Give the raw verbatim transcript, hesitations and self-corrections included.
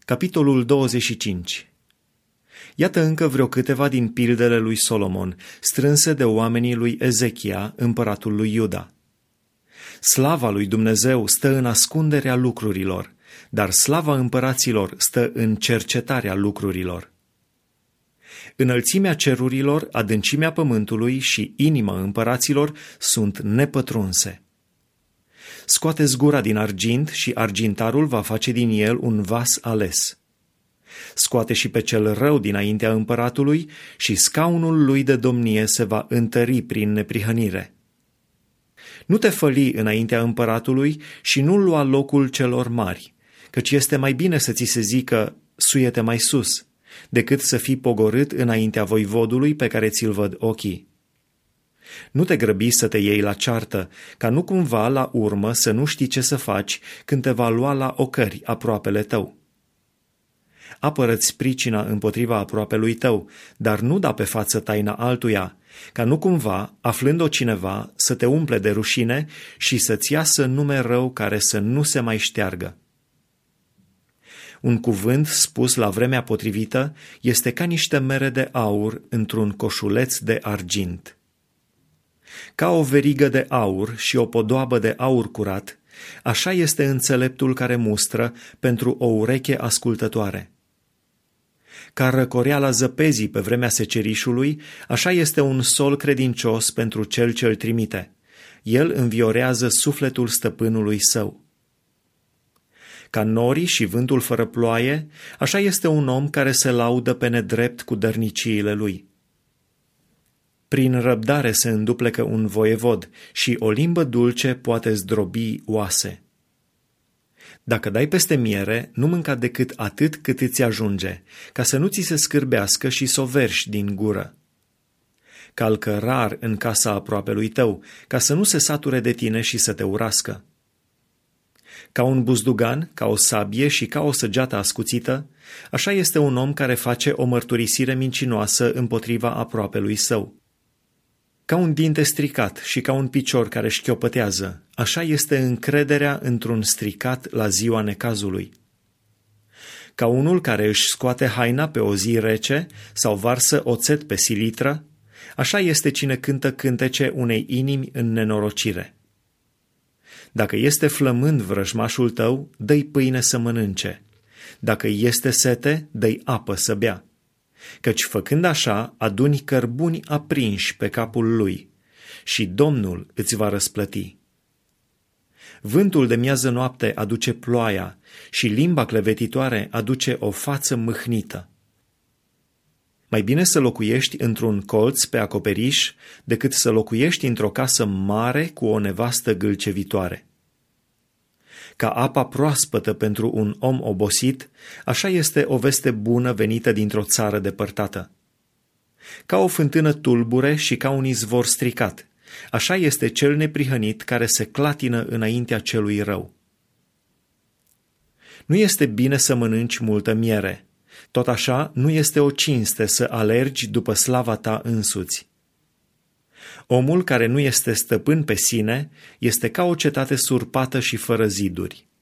Capitolul douăzeci și cinci. Iată încă vreo câteva din pildele lui Solomon, strânse de oamenii lui Ezechia, împăratul lui Iuda. Slava lui Dumnezeu stă în ascunderea lucrurilor, dar slava împăraților stă în cercetarea lucrurilor. Înălțimea cerurilor, adâncimea pământului și inima împăraților sunt nepătrunse. Scoateți gura din argint și argintarul va face din el un vas ales. Scoate și pe cel rău dinaintea împăratului și scaunul lui de domnie se va întări prin neprihănire. Nu te făli înaintea împăratului și nu lua locul celor mari, căci este mai bine să ți se zică suie-te mai sus, decât să fii pogorât înaintea voivodului pe care ți-l văd ochii. Nu te grăbi să te iei la ceartă, ca nu cumva la urmă să nu știi ce să faci când te va lua la ocări aproapele tău. Apără-ți pricina împotriva aproapelui tău, dar nu da pe față taina altuia, ca nu cumva, aflând-o cineva, să te umple de rușine și să-ți iasă nume rău care să nu se mai șteargă. Un cuvânt spus la vremea potrivită este ca niște mere de aur într-un coșuleț de argint. Ca o verigă de aur și o podoabă de aur curat, așa este înțeleptul care mustră pentru o ureche ascultătoare. Ca răcoreala zăpezii pe vremea secerișului, așa este un sol credincios pentru cel ce-l trimite. El înviorează sufletul stăpânului său. Ca norii și vântul fără ploaie, așa este un om care se laudă pe nedrept cu dărniciile lui. Prin răbdare se înduplecă un voievod și o limbă dulce poate zdrobi oase. Dacă dai peste miere, nu mânca decât atât cât îți ajunge, ca să nu ți se scârbească și s-o verși din gură. Calcă rar în casa aproapelui tău, ca să nu se sature de tine și să te urască. Ca un buzdugan, ca o sabie și ca o săgeată ascuțită, așa este un om care face o mărturisire mincinoasă împotriva aproapelui său. Ca un dinte stricat și ca un picior care șchiopătează, așa este încrederea într-un stricat la ziua necazului. Ca unul care își scoate haina pe o zi rece sau varsă oțet pe silitră, așa este cine cântă cântece unei inimi în nenorocire. Dacă este flămând vrăjmașul tău, dă-i pâine să mănânce. Dacă este sete, dă-i apă să bea. Căci făcând așa, aduni cărbuni aprinși pe capul lui și Domnul îți va răsplăti. Vântul de miază noapte aduce ploaia și limba clevetitoare aduce o față mâhnită. Mai bine să locuiești într-un colț pe acoperiș decât să locuiești într-o casă mare cu o nevastă gâlcevitoare. Ca apa proaspătă pentru un om obosit, așa este o veste bună venită dintr-o țară depărtată. Ca o fântână tulbure și ca un izvor stricat, așa este cel neprihănit care se clatină înaintea celui rău. Nu este bine să mănânci multă miere, tot așa nu este o cinste să alergi după slava ta însuți. Omul care nu este stăpân pe sine este ca o cetate surpată și fără ziduri.